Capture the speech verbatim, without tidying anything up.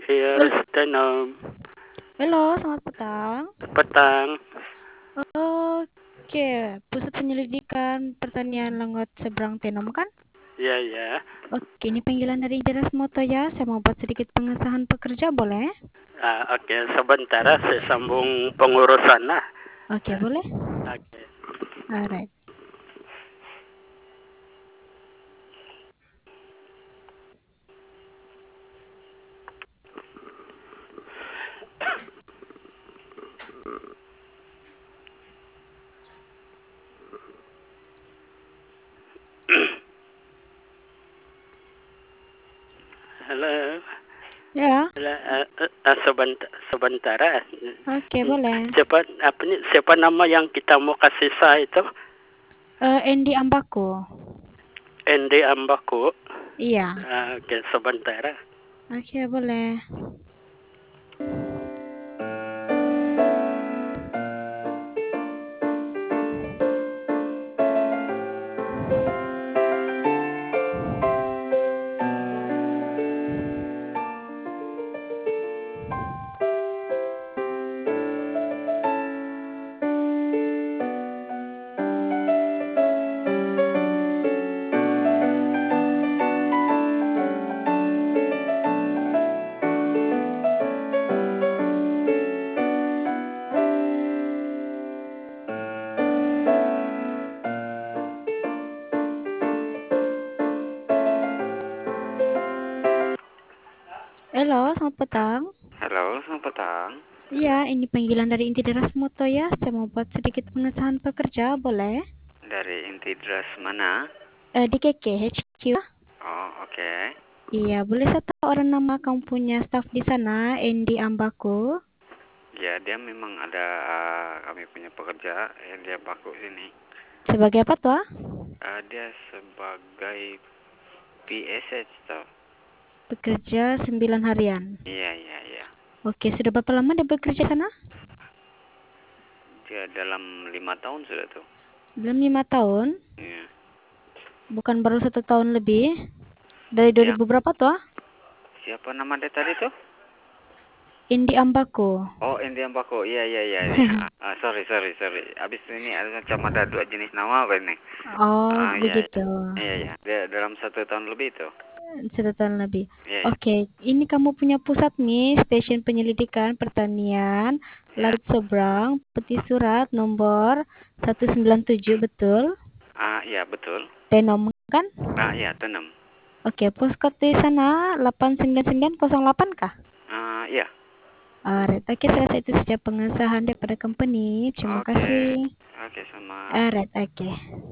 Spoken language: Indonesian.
Here Halo, is Denom. halo, selamat petang. Petang. Oke, Pusat Penyelidikan Pertanian Lengot Seberang Tenom kan? Ya, ya. Oke, ini panggilan dari Deras Moto ya. Saya mau buat sedikit pengesahan pekerja, boleh? Ah, Oke, sebentar saya sambung pengurusan lah. Oke, boleh? Oke. Alright. Halo. Ya, Halo, ah, ah, sebentar, sebentar. ah. oke, boleh. Siapa apa nih? Siapa nama yang kita mau kasih saya itu? Eh, Endi Ambako. Endi Ambaku. Iya. Ah, Oke, sebentar. ah. Oke, boleh. Halo, selamat petang. Halo, selamat petang. Iya, ini panggilan dari Inti Deras Moto ya. Saya mau buat sedikit pengesahan pekerja, boleh? Dari inti dras mana? Eh, di K K H Q. Oh, oke. Iya, boleh saya tahu orang nama kamu punya staff di sana, Endi Ambako? Ya, dia memang ada uh, kami punya pekerja yang dia baku sini. Sebagai apa tuh? Uh, dia sebagai P S H toh. Bekerja sembilan harian. Iya, iya, iya. Oke, sudah berapa lama dia bekerja sana? Dia dalam lima tahun sudah tuh. Dalam lima tahun, Iya. bukan baru satu tahun lebih. Dari dua Ya. ribu berapa tuh? Siapa nama dia tadi tuh? Endi Ambako. Oh, Indian Bako. Iya, iya, iya. iya. Ah, sorry, sorry, sorry. Abis ini ada macam ada dua jenis nama apa ini? Oh, Ah, iya, iya. begitu. Iya, iya. Dia dalam satu tahun lebih tuh. Satu tahun lebih. Iya, iya. Oke, ini kamu punya pusat nih, Stasiun Penyelidikan Pertanian, Ya. Laut Seberang, Peti Surat nomor seratus sembilan puluh tujuh, betul? Ah, iya, betul. Tenom kan? Ah, iya, Tenem. Oke, postcode di sana delapan sembilan sembilan nol delapan kah? Ah, iya. Alright, oke, saya rasa itu saja pengesahan daripada company. Terima Oke. kasih. Oke, sama. Alright, oke.